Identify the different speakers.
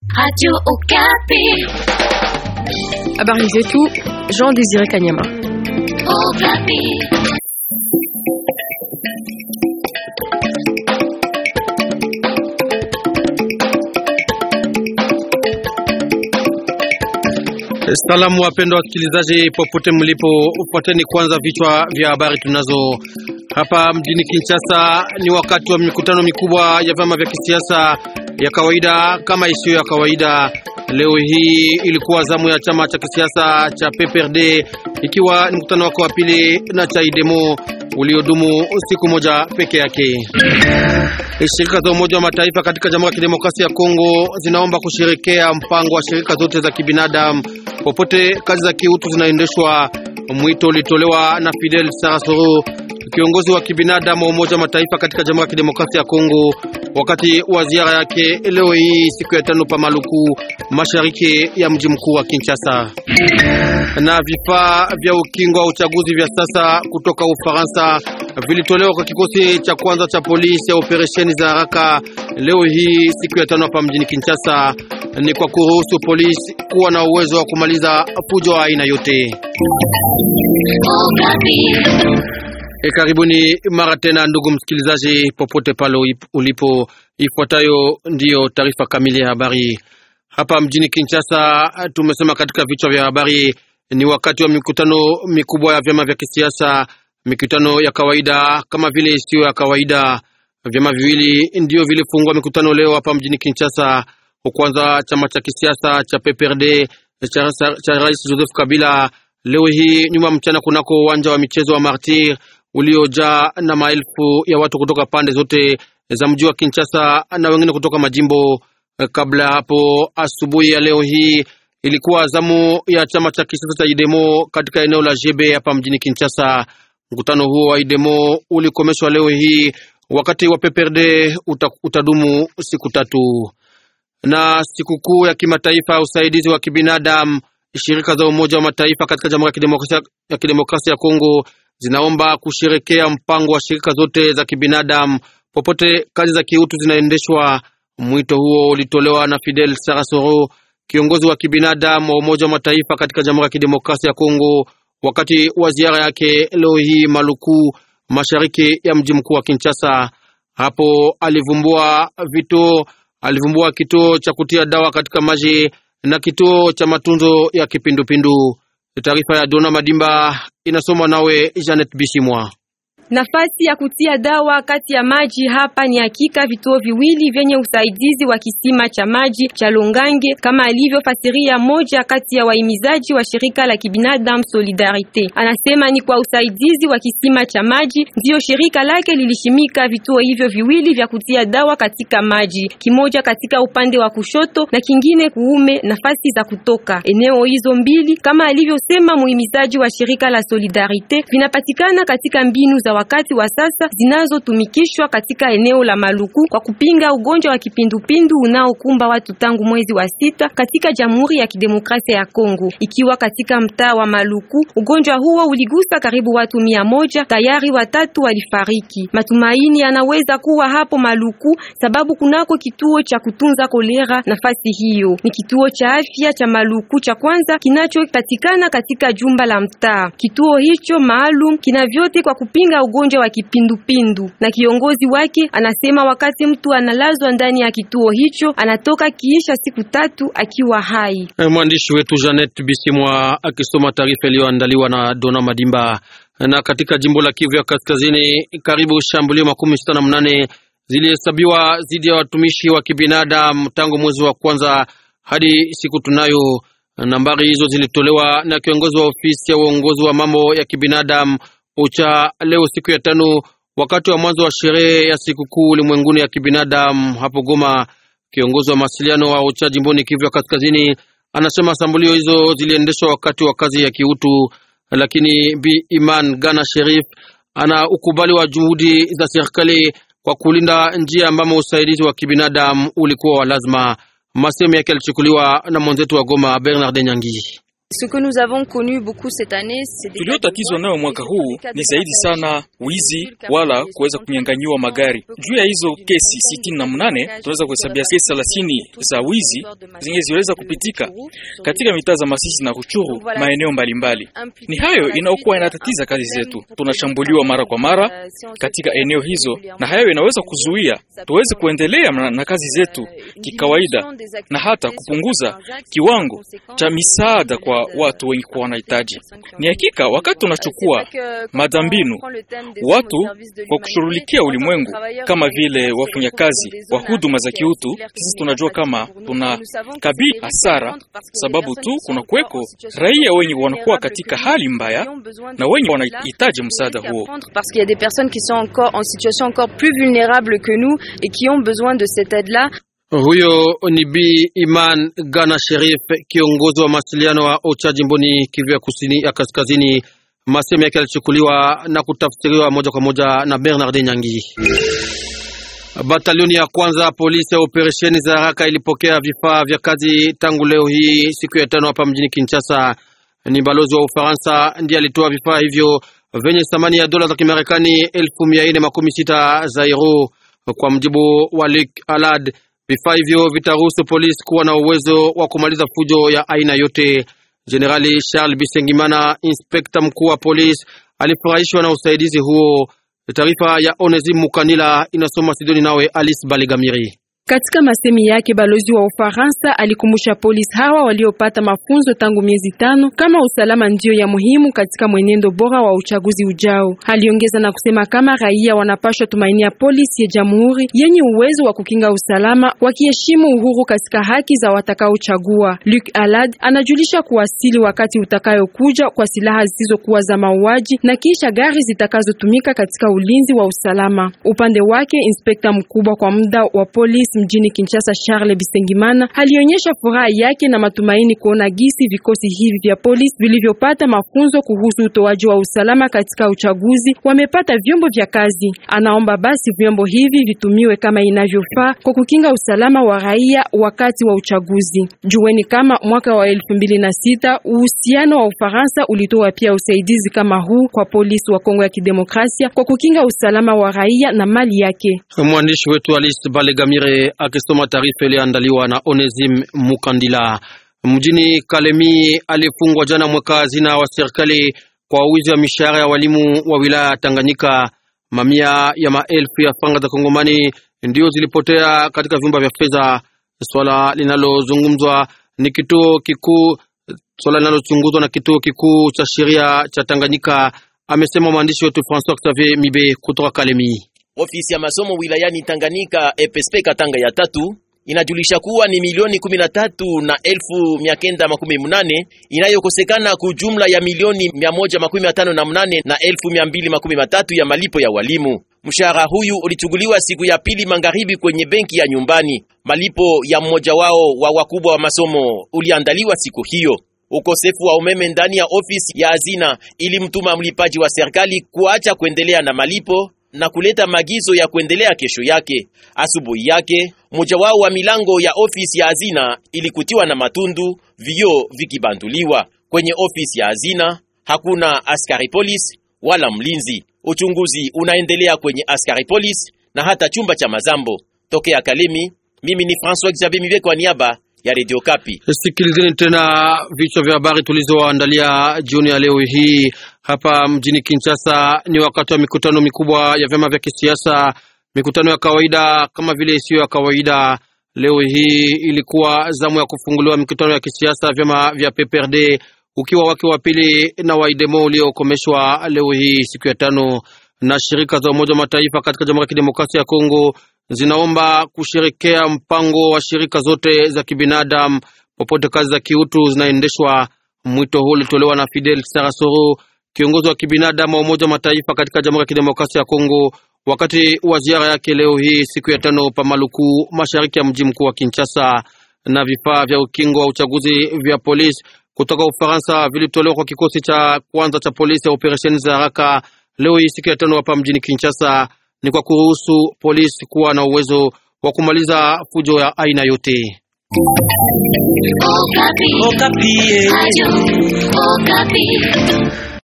Speaker 1: Radio Okapi.
Speaker 2: Habari zetu, Jean Désiré Kanyama.
Speaker 1: Okapi.
Speaker 3: Salamu wapendwa wasikilizaji popote mlipo, upateni kwanza vichwa vya habari tunazo. Hapa mjini Kinshasa ni wakati wa mikutano mikubwa ya vyama vya kisiasa ya kawaida kama isiyo ya kawaida. Leo hii ilikuwa zamu ya chama cha kisiasa cha PPRD, ikiwa ni mkutano wake wa pili na cha IDEMO uliodumu siku moja peke yake. Shirika za Umoja wa Mataifa katika Jamhuri ya Kidemokrasia ya Kongo zinaomba kusherekea mpango wa shirika zote za kibinadamu popote kazi za kiutu zinaendeshwa. Mwito ulitolewa na Fidel Sarasoro, kiongozi wa kibinadamu wa Umoja wa Mataifa katika Jamhuri ya Kidemokrasia ya Kongo, wakati wa ziara yake leo hii siku ya tano pa Maluku, mashariki ya mji mkuu wa Kinshasa. Na vifaa vya ukingo wa uchaguzi vya sasa kutoka Ufaransa vilitolewa kwa kikosi cha kwanza cha polisi ya operesheni za haraka leo hii siku ya tano hapa mjini Kinshasa. Ni kwa kuruhusu polisi kuwa na uwezo wa kumaliza fujo wa aina yote. Karibuni mara tena ndugu msikilizaji popote pale ulipo. Ifuatayo ndiyo taarifa kamili ya habari. Hapa mjini Kinshasa tumesema katika vichwa vya habari, ni wakati wa mikutano mikubwa ya vyama vya kisiasa, mikutano ya kawaida kama vile isiyo ya kawaida. Vyama viwili ndio vilifungua mikutano leo hapa mjini Kinshasa. Kwanza chama cha kisiasa cha PPRD cha Rais Joseph Kabila leo hii nyuma mchana kunako uwanja wa michezo wa Martyr uliojaa na maelfu ya watu kutoka pande zote za mji wa Kinshasa na wengine kutoka majimbo. Kabla hapo asubuhi ya leo hii ilikuwa zamu ya chama cha kisiasa cha IDEMO katika eneo la Jebe hapa mjini Kinshasa. Mkutano huo wa IDEMO ulikomeshwa leo hii, wakati wa PPRD utadumu siku tatu. Na sikukuu ya kimataifa ya usaidizi wa kibinadamu, shirika za Umoja wa Mataifa katika Jamhuri ya Kidemokrasia ya Kongo zinaomba kusherekea mpango wa shirika zote za kibinadamu popote kazi za kiutu zinaendeshwa. Mwito huo ulitolewa na Fidel Sarasoro, kiongozi wa kibinadamu wa Umoja wa Mataifa katika Jamhuri ya Kidemokrasia ya Kongo, wakati wa ziara yake leo hii Maluku, mashariki ya mji mkuu wa Kinshasa. Hapo alivumbua kituo cha kutia dawa katika maji na kituo cha matunzo ya kipindupindu. Taarifa ya Dona Madimba inasomwa nawe Janet Bishimwa.
Speaker 2: Nafasi ya kutia dawa kati ya maji hapa ni hakika vituo viwili vyenye usaidizi wa kisima cha maji cha Longange, kama alivyofasiria moja kati ya waimizaji wa shirika la kibinadamu Solidarite. Anasema ni kwa usaidizi wa kisima cha maji ndio shirika lake lilishimika vituo hivyo viwili vya kutia dawa katika maji, kimoja katika upande wa kushoto na kingine kuume, nafasi za kutoka. Eneo hizo mbili, kama alivyosema muimizaji wa shirika la Solidarite, vinapatikana katika mbinu za wakati wa sasa zinazotumikishwa katika eneo la Maluku kwa kupinga ugonjwa wa kipindupindu unaokumba watu tangu mwezi wa sita katika Jamhuri ya Kidemokrasia ya Kongo. Ikiwa katika mtaa wa Maluku, ugonjwa huo uligusa karibu watu 100, tayari watatu walifariki. Matumaini yanaweza kuwa hapo Maluku sababu kunako kituo cha kutunza kolera. Nafasi hiyo ni kituo cha afya cha Maluku cha kwanza kinachopatikana katika jumba la mtaa. Kituo hicho maalum kina vyote kwa kupinga ugonjwa wa kipindupindu, na kiongozi wake anasema wakati mtu analazwa ndani ya kituo hicho anatoka kiisha siku 3 akiwa hai.
Speaker 3: Mwandishi wetu Janet Bisimwa akisoma taarifa iliyoandaliwa na Dona Madimba. Na katika jimbo la Kivu ya Kaskazini, karibu shambulio 68 zilihesabiwa dhidi ya watumishi wa kibinadamu tangu mwezi wa kwanza hadi siku tunayo. Nambari hizo zilitolewa na kiongozi wa ofisi ya uongozi wa mambo ya kibinadamu Ucha leo siku ya tano, wakati wa mwanzo wa sherehe ya sikukuu ulimwenguni ya kibinadamu hapo Goma. Kiongozi wa mawasiliano wa Ucha jimboni Kivu ya Kaskazini anasema shambulio hizo ziliendeshwa wakati wa kazi ya kiutu, lakini Bi Iman Gana Sherif ana ukubali wa juhudi za serikali kwa kulinda njia ambamo usaidizi wa kibinadamu ulikuwa wa lazima. Masemo yake yalichukuliwa na mwenzetu wa Goma Bernard Nyangi.
Speaker 4: Tuliotatizwa nayo mwaka huu ni zaidi sana wizi wala kuweza kunyang'anyiwa magari. Juu ya hizo kesi 68 tunaweza kuhesabia kesi 30 za wizi zenye ziweza kupitika katika mitaa za Masisi na Ruchuru, maeneo mbalimbali. Ni hayo inaokuwa inatatiza kazi zetu. Tunashambuliwa mara kwa mara katika eneo hizo, na hayo inaweza kuzuia tuweze kuendelea na kazi zetu kikawaida, na hata kupunguza kiwango cha misaada kwa watu wengi kwa wanahitaji. Ni hakika wakati tunachukua madambinu watu kwa kushughulikia ulimwengu kama vile wafanyakazi wa huduma za kiutu, sisi tunajua kama tunakabili hasara, sababu tu kuna kuweko raia wengi wanakuwa katika hali mbaya na wengi wanahitaji msaada huo.
Speaker 5: Parce qu'il y a des personnes qui sont encore en situation encore plus vulnérable que nous et qui ont besoin de cette aide-là.
Speaker 3: Huyo ni Bi Iman Gana Sherif, kiongozi wa mawasiliano wa OCHA jimboni Kivu ya kusini ya kaskazini. Masemo yake yalichukuliwa na kutafsiriwa moja kwa moja na Bernard Nyangi. Batalioni ya kwanza polisi ya operesheni za haraka ilipokea vifaa vya kazi tangu leo hii siku ya 5 hapa mjini Kinshasa. Ni balozi wa Ufaransa ndiye alitoa vifaa hivyo venye thamani ya dola za Kimarekani 1460 za euro. Kwa mjibu wa Luc Alad, vifaa hivyo vitaruhusu polisi kuwa na uwezo wa kumaliza fujo ya aina yote. Generali Charles Bisengimana, inspekta mkuu wa polisi, alifurahishwa na usaidizi huo. Taarifa ya Onesime Mukanila inasoma Sidoni nawe Alice Balegamiri.
Speaker 2: Katika masemi yake, balozi wa Ufaransa alikumbusha polisi hawa waliopata mafunzo tangu miezi 5 kama usalama ndio ya muhimu katika mwenendo bora wa uchaguzi ujao. Aliongeza na kusema kama raia wanapaswa tumainia polisi ya jamhuri yenye uwezo wa kukinga usalama, wakiheshimu uhuru katika haki za watakaochagua. Luc Alad anajulisha kuwasili wakati utakayokuja kwa silaha zisizokuwa za mauaji na kisha gari zitakazotumika katika ulinzi wa usalama. Upande wake, inspekta mkubwa kwa muda wa polisi mjini Kinshasa Charles Bisengimana alionyesha furaha yake na matumaini kuona gisi vikosi hivi vya polisi vilivyopata mafunzo kuhusu utoaji wa usalama katika uchaguzi wamepata vyombo vya kazi. Anaomba basi vyombo hivi vitumiwe kama inavyofaa kwa kukinga usalama wa raia wakati wa uchaguzi. Jueni kama mwaka wa 2006 uhusiano wa Ufaransa ulitoa pia usaidizi kama huu kwa polisi wa Kongo ya Kidemokrasia kwa kukinga usalama wa raia na mali yake.
Speaker 3: Mwandishi wetu Alice Balegamire akisoma taarifa iliyoandaliwa na Onesime Mukandila. Mjini Kalemi alifungwa jana mweka hazina wa serikali kwa wizi wa mishahara ya walimu wa wilaya Tanganyika. Mamia ya maelfu ya franga za Kongomani ndio zilipotea katika vyumba vya fedha. Swala linalochunguzwa na kituo kikuu cha sheria cha Tanganyika, amesema mwandishi wetu François Xavier Mibe kutoka Kalemi.
Speaker 6: Ofisi ya masomo wilayani Tanganyika EPSP Katanga ya 3 inajulisha kuwa ni milioni 13,918 inayokosekana kujumla ya milioni 158 na 1,213 ya malipo ya walimu. Mshahara huyu ulichuguliwa siku ya pili magharibi kwenye benki ya nyumbani. Malipo ya mmoja wao wa wakubwa wa masomo uliandaliwa siku hiyo. Ukosefu wa umeme ndani ya ofisi ya hazina ilimtuma mlipaji wa serikali kuacha kuendelea na malipo na kuleta magizo ya kuendelea kesho yake. Asubuhi yake, mmoja wao wa milango ya ofisi ya hazina ilikutiwa na matundu, vioo vikibanduliwa. Kwenye ofisi ya hazina hakuna askari polisi wala mlinzi. Uchunguzi unaendelea kwenye askari polisi na hata chumba cha mazambo. Tokea Kalemi, mimi ni François Xavier Mibe kwa niaba ya Radio Kapi.
Speaker 3: Sikilizeni tena vichwa vya habari tulizoandalia jioni ya leo hii. Hapa mjini Kinshasa ni wakati wa mikutano mikubwa ya vyama vya kisiasa, mikutano ya kawaida kama vile isiyo ya kawaida. Leo hii ilikuwa zamu ya kufunguliwa mikutano ya kisiasa vyama vya PPRD ukiwa wake wa pili na waidemo uliokomeshwa leo hii siku ya 5. Na shirika za Umoja wa Mataifa katika Jamhuri ya Kidemokrasia ya Kongo zinaomba kusherekea mpango wa shirika zote za kibinadamu popote kazi za kiutu zinaendeshwa. Mwito huu ulitolewa na Fidel Sarasoro, kiongozi wa kibinadamu wa Umoja wa Mataifa katika Jamhuri ya Kidemokrasia ya Kongo, wakati wa ziara yake leo hii siku ya 5 pa Maluku, mashariki ya mji mkuu wa Kinshasa. Na vifaa vya ukingo wa uchaguzi vya polisi kutoka Ufaransa vilitolewa kwa kikosi cha kwanza cha polisi ya operesheni za haraka leo hii siku ya 5 hapa mjini Kinshasa. Ni kwa kuruhusu polisi kuwa na uwezo wa kumaliza fujo ya aina yote.
Speaker 1: Okapi.
Speaker 7: Okapi.
Speaker 1: Radio Okapi.